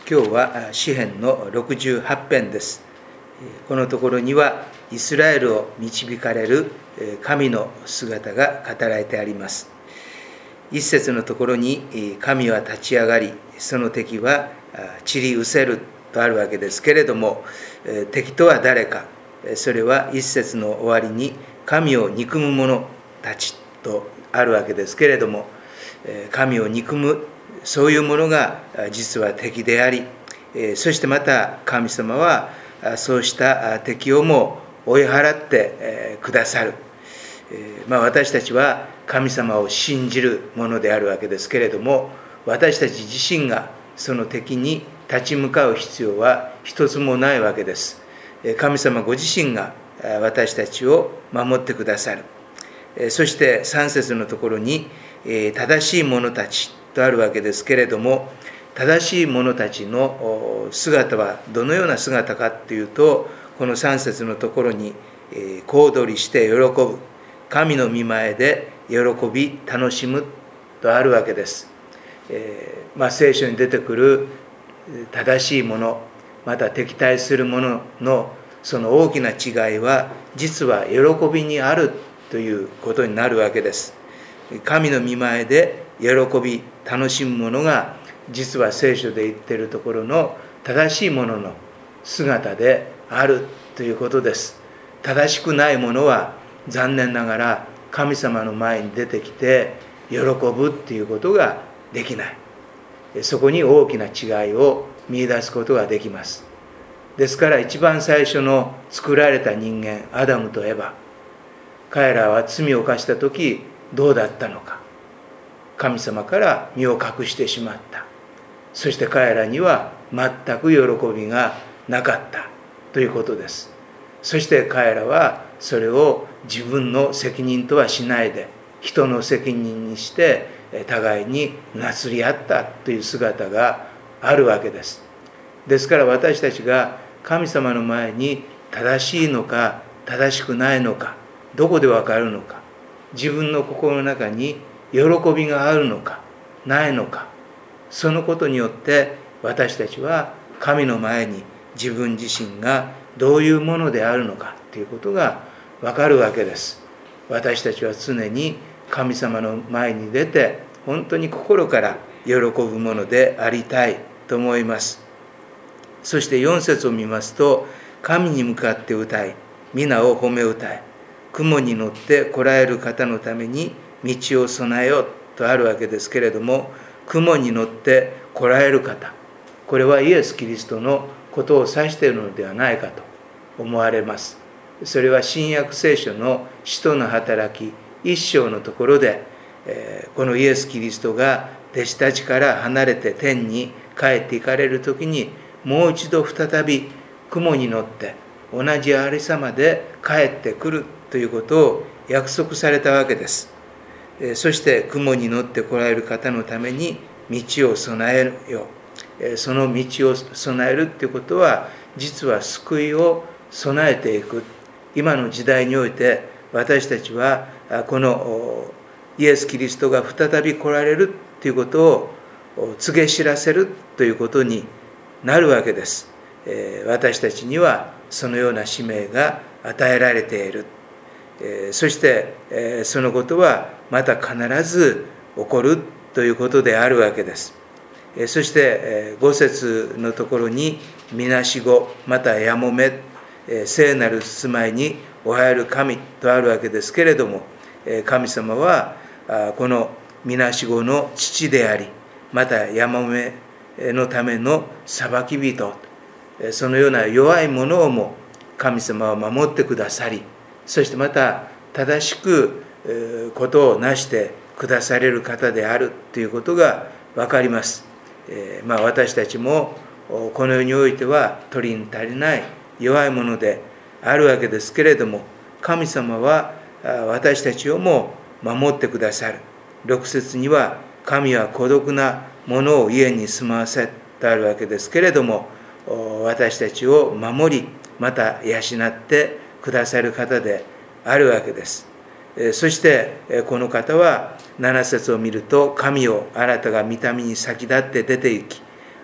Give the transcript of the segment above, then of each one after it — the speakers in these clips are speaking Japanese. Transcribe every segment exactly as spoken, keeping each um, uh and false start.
今日は詩編のろくじゅうはち編です。このところにはイスラエルを導かれる神の姿が語られてあります。一節のところに神は立ち上がり、その敵は散り失せるとあるわけですけれども、敵とは誰か、それは一節の終わりに神を憎む者たちとあるわけですけれども、神を憎むそういうものが実は敵であり、そしてまた神様はそうした敵をも追い払ってくださる。まあ、私たちは神様を信じるものであるわけですけれども、私たち自身がその敵に立ち向かう必要は一つもないわけです。神様ご自身が私たちを守ってくださる。そしてさん節のところに正しい者たちとあるわけですけれども、正しい者たちの姿はどのような姿かというと、このさん節のところに小躍りして喜ぶ、神の御前で喜び楽しむとあるわけです。えーまあ、聖書に出てくる正しいもの、また敵対するもののその大きな違いは、実は喜びにあるということになるわけです。神の御前で喜び楽しむものが、実は聖書で言っているところの正しいものの姿であるということです。正しくないものは残念ながら神様の前に出てきて喜ぶっていうことができない。そこに大きな違いを見出すことができます。ですから一番最初の作られた人間、アダムとエバ、彼らは罪を犯した時どうだったのか。神様から身を隠してしまった。そして彼らには全く喜びがなかったということです。そして彼らはそれを自分の責任とはしないで、人の責任にして互いになすり合ったという姿があるわけです。ですから私たちが神様の前に正しいのか正しくないのか、どこでわかるのか、自分の心の中に喜びがあるのかないのか、そのことによって私たちは神の前に自分自身がどういうものであるのかということがわかるわけです。私たちは常に神様の前に出て本当に心から喜ぶものでありたいと思います。そしてよん節を見ますと、神に向かって歌い、皆を褒め歌い、雲に乗って来られる方のために道を備えようとあるわけですけれども、雲に乗って来られる方、これはイエス・キリストのことを指しているのではないかと思われます。それは新約聖書の使徒の働き一章のところで、このイエス・キリストが弟子たちから離れて天に帰っていかれる時に、もう一度再び雲に乗って同じありさまで帰ってくるということを約束されたわけです。そして雲に乗って来られる方のために道を備えるよ。その道を備えるということは、実は救いを備えていく。今の時代において私たちはこのイエス・キリストが再び来られるということを告げ知らせるということになるわけです。私たちにはそのような使命が与えられている。そしてそのことはまた必ず起こるということであるわけです。そしてご節のところに、みなしごまたやもめ、聖なる住まいにお入る神とあるわけですけれども、神様はこのみなしごの父であり、またやもめのための裁き人、そのような弱いものをも神様は守ってくださり、そしてまた正しくことをなしてくだされる方であるということが分かります。えーまあ、私たちもこの世においては取りに足りない弱いものであるわけですけれども、神様は私たちをも守ってくださる。ろく節には、神は孤独な者を家に住まわせてあるわけですけれども、私たちを守り、また養ってくださる方であるわけです。そしてこの方はなな節を見ると、神をあなたが御霊に先立って出て行き、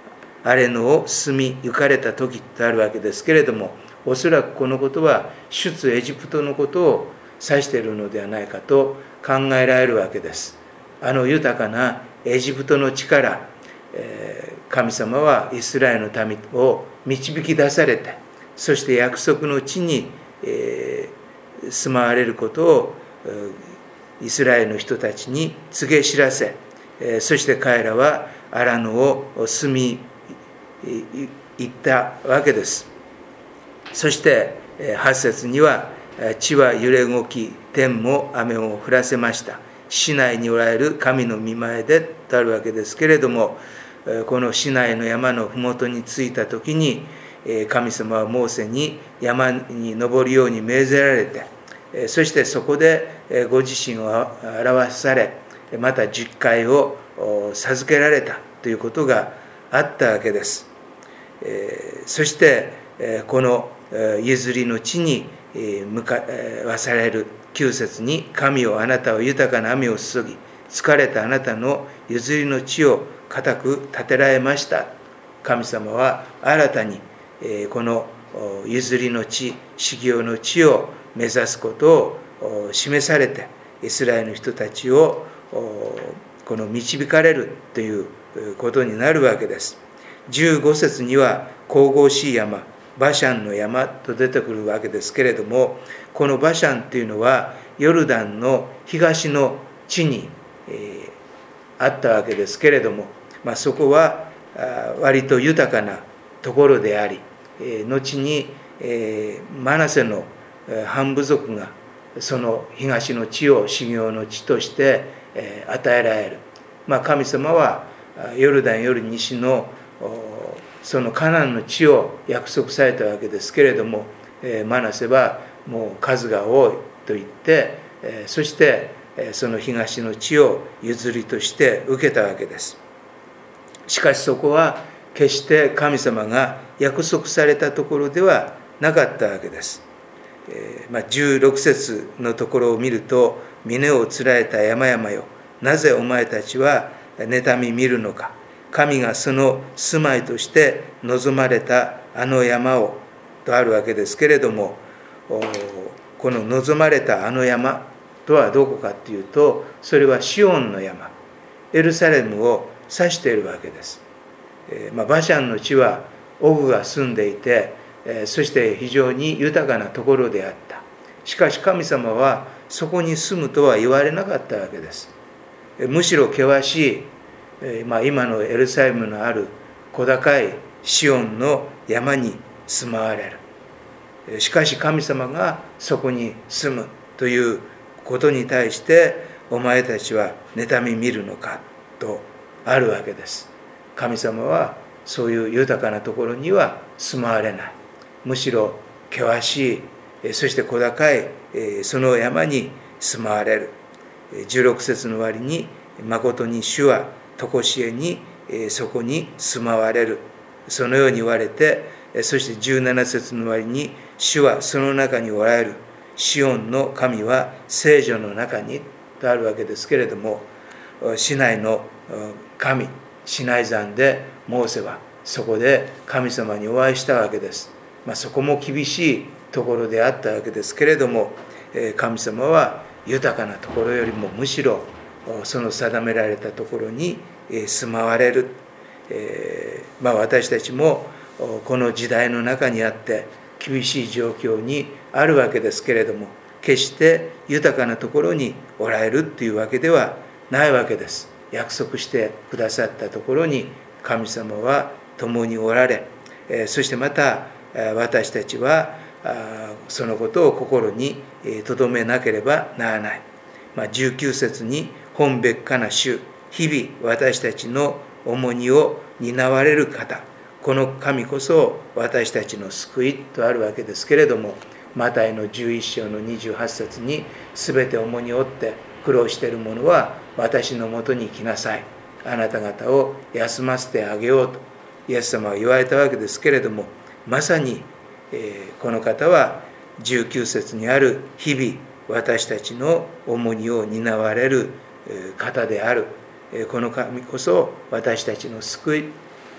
荒れ野を住み行かれた時とあるわけですけれども、おそらくこのことは出エジプトのことを指しているのではないかと考えられるわけです。あの豊かなエジプトの地から、えー、神様はイスラエルの民を導き出されて、そして約束の地に、えー、住まわれることをイスラエルの人たちに告げ知らせ、そして彼らは荒野を住み行ったわけです。そしてはち節には、地は揺れ動き、天も雨を降らせました。市内におられる神の御前でとあるわけですけれども、この市内の山のふもとに着いた時に、神様はモーセに山に登るように命ぜられて、そしてそこでご自身を表され、また十戒を授けられたということがあったわけです。そしてこの譲りの地に向かわされるきゅう節に、神をあなたは豊かな雨を注ぎ、疲れたあなたの譲りの地を固く建てられました。神様は新たにこの譲りの地、修行の地を目指すことを示されて、イスラエルの人たちをこの導かれるということになるわけです。じゅうご節には神々しい山、バシャンの山と出てくるわけですけれども、このバシャンというのはヨルダンの東の地に、えー、あったわけですけれども、まあ、そこは割と豊かなところであり、えー、後に、えー、マナセの半部族がその東の地を修行の地として、えー、与えられる。まあ、神様はヨルダンより西のそのカナンの地を約束されたわけですけれども、えー、マナセはもう数が多いと言って、えー、そしてその東の地を譲りとして受けたわけです。しかしそこは決して神様が約束されたところではなかったわけです。えーまあ、じゅうろく節のところを見ると、峰をつらえた山々よ、なぜお前たちは妬み見るのか。神がその住まいとして望まれたあの山をとあるわけですけれども、この望まれたあの山とはどこかというと、それはシオンの山、エルサレムを指しているわけです。えーまあ、バシャンの地はオグが住んでいて、えー、そして非常に豊かなところであった。しかし神様はそこに住むとは言われなかったわけです。むしろ険しい、えーまあ、今のエルサレムのある小高いシオンの山に住まわれる。しかし神様がそこに住むということに対して、お前たちは妬み見るのかとあるわけです。神様はそういう豊かなところには住まわれない。むしろ険しい、そして小高いその山に住まわれる。じゅうろく節の終わりに、誠に主は常しえにそこに住まわれる。そのように言われて、そしてじゅうなな節の終わりに、主はその中におられる。シオンの神は聖女の中にとあるわけですけれども、シナイの神、シナイ山でモーセはそこで神様にお会いしたわけです。まあ、そこも厳しいところであったわけですけれども、神様は豊かなところよりもむしろその定められたところに住まわれる。えーまあ、私たちもこの時代の中にあって厳しい状況にあるわけですけれども、決して豊かなところにおられるというわけではないわけです。約束してくださったところに神様は共におられ、そしてまた私たちはそのことを心に留めなければならない。まあ、じゅうきゅう節に、本別かな主、日々私たちの重荷を担われる方、この神こそ私たちの救いとあるわけですけれども、マタイのじゅういっ章のにじゅうはち節に、すべて重荷を負って苦労している者は私のもとに来なさい、あなた方を休ませてあげようとイエス様は言われたわけですけれども、まさに、えー、この方はじゅうきゅう節にある日々私たちの重荷を担われる方である。この神こそ私たちの救い。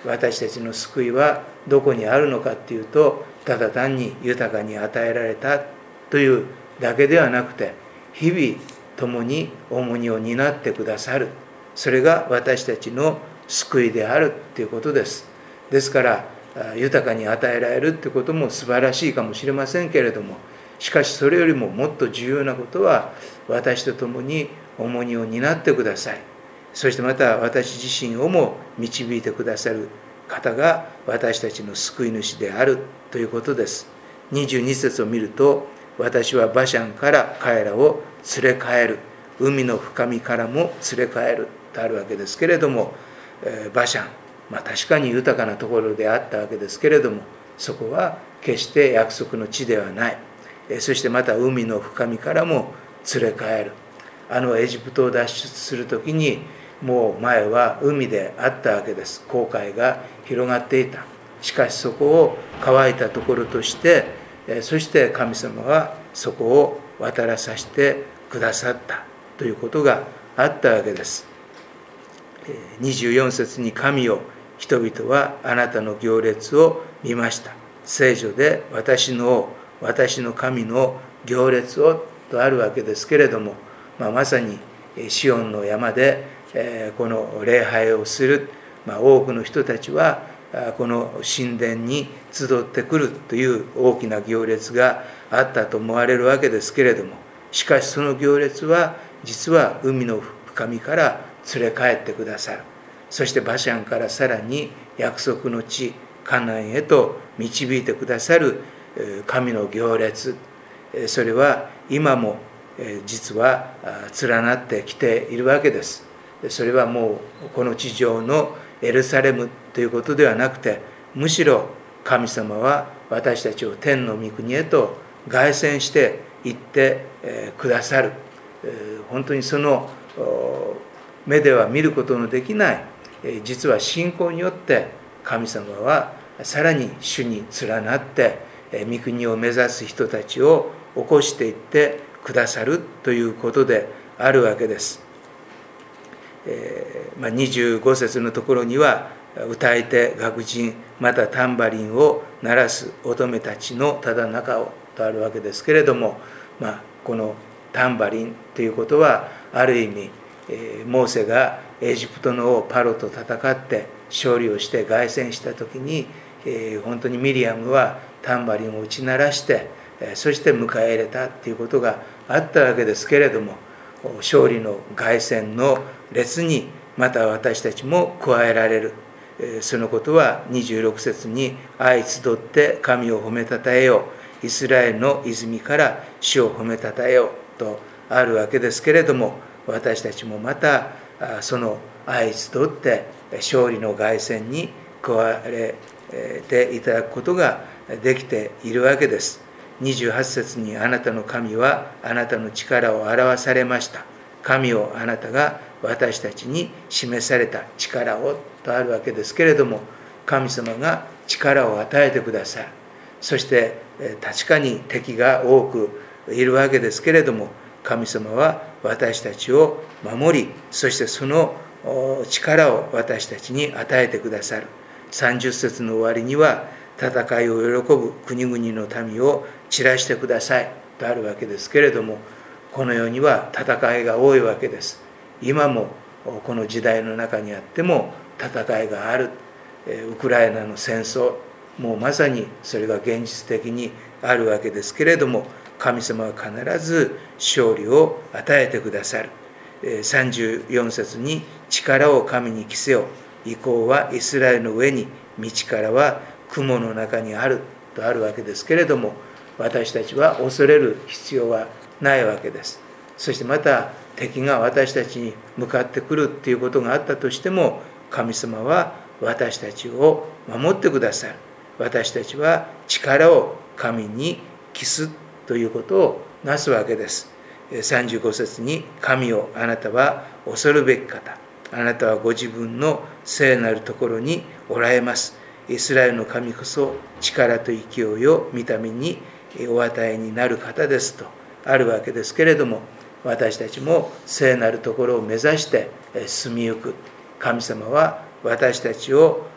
私たちの救いはどこにあるのかっていうと、ただ単に豊かに与えられたというだけではなくて、日々共に重荷を担ってくださる、それが私たちの救いであるということです。ですから豊かに与えられるということも素晴らしいかもしれませんけれども、しかしそれよりももっと重要なことは、私と共に重荷を担ってください、そしてまた私自身をも導いてくださる方が私たちの救い主であるということです。にじゅうに節を見ると、私はバシャンから彼らを連れ帰る、海の深みからも連れ帰るとあるわけですけれども、バシャン、まあ、確かに豊かなところであったわけですけれども、そこは決して約束の地ではない。そしてまた海の深みからも連れ帰る。あのエジプトを脱出するときに、もう前は海であったわけです。紅海が広がっていた。しかしそこを乾いたところとして、そして神様はそこを渡らさせてくださったということがあったわけです。にじゅうよん節に、神よ、人々はあなたの行列を見ました。聖書で私の私の神の行列をとあるわけですけれども、まあ、まさにシオンの山でこの礼拝をする、まあ、多くの人たちはこの神殿に集ってくるという大きな行列があったと思われるわけですけれども、しかしその行列は実は海の深みから連れ帰ってくださる。そしてバシャンからさらに約束の地カナンへと導いてくださる神の行列、それは今も実は連なってきているわけです。それはもうこの地上のエルサレムということではなくて、むしろ神様は私たちを天の御国へと凱旋して行ってくださる。本当にその目では見ることのできない、実は信仰によって神様はさらに主に連なって御国を目指す人たちを起こしていってくださるということであるわけです。えーまあ、にじゅうご節のところには、歌い手、楽人、またタンバリンを鳴らす乙女たちのただ中をとあるわけですけれども、まあ、このタンバリンということはある意味、えー、モーセがエジプトの王パロと戦って勝利をして凱旋した時に、えー、本当にミリアムはタンバリンを打ち鳴らして、えー、そして迎え入れたということがあったわけですけれども、勝利の凱旋の列にまた私たちも加えられる。そのことはにじゅうろく節に、相集って神を褒めたたえよう、イスラエルの泉から主を褒めたたえようとあるわけですけれども、私たちもまたその相集って勝利の凱旋に加えていただくことができているわけです。にじゅうはち節に、あなたの神はあなたの力を表されました。神をあなたが私たちに示された力をとあるわけですけれども、神様が力を与えてくださる。そして確かに敵が多くいるわけですけれども、神様は私たちを守り、そしてその力を私たちに与えてくださる。さんじゅう節の終わりには、戦いを喜ぶ国々の民を散らしてくださいとあるわけですけれども、この世には戦いが多いわけです。今もこの時代の中にあっても戦いがある。ウクライナの戦争、もうまさにそれが現実的にあるわけですけれども、神様は必ず勝利を与えてくださる。さんじゅうよん節に、力を神に着せよ、意向はイスラエルの上に、道からは雲の中にあるとあるわけですけれども、私たちは恐れる必要はないわけです。そしてまた敵が私たちに向かってくるっていうことがあったとしても、神様は私たちを守ってくださる。私たちは力を神に帰すということをなすわけです。さんじゅうご節に、神をあなたは恐るべき方、あなたはご自分の聖なるところにおられます。イスラエルの神こそ力と勢いを見た目にお与えになる方ですとあるわけですけれども、私たちも聖なるところを目指して住みゆく。神様は私たちを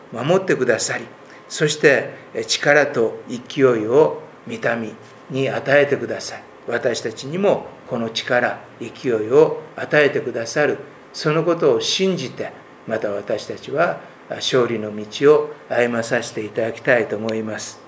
守ってくださり、そして力と勢いを御霊に与えてください。私たちにもこの力、勢いを与えてくださる、そのことを信じて、また私たちは勝利の道を歩まさせていただきたいと思います。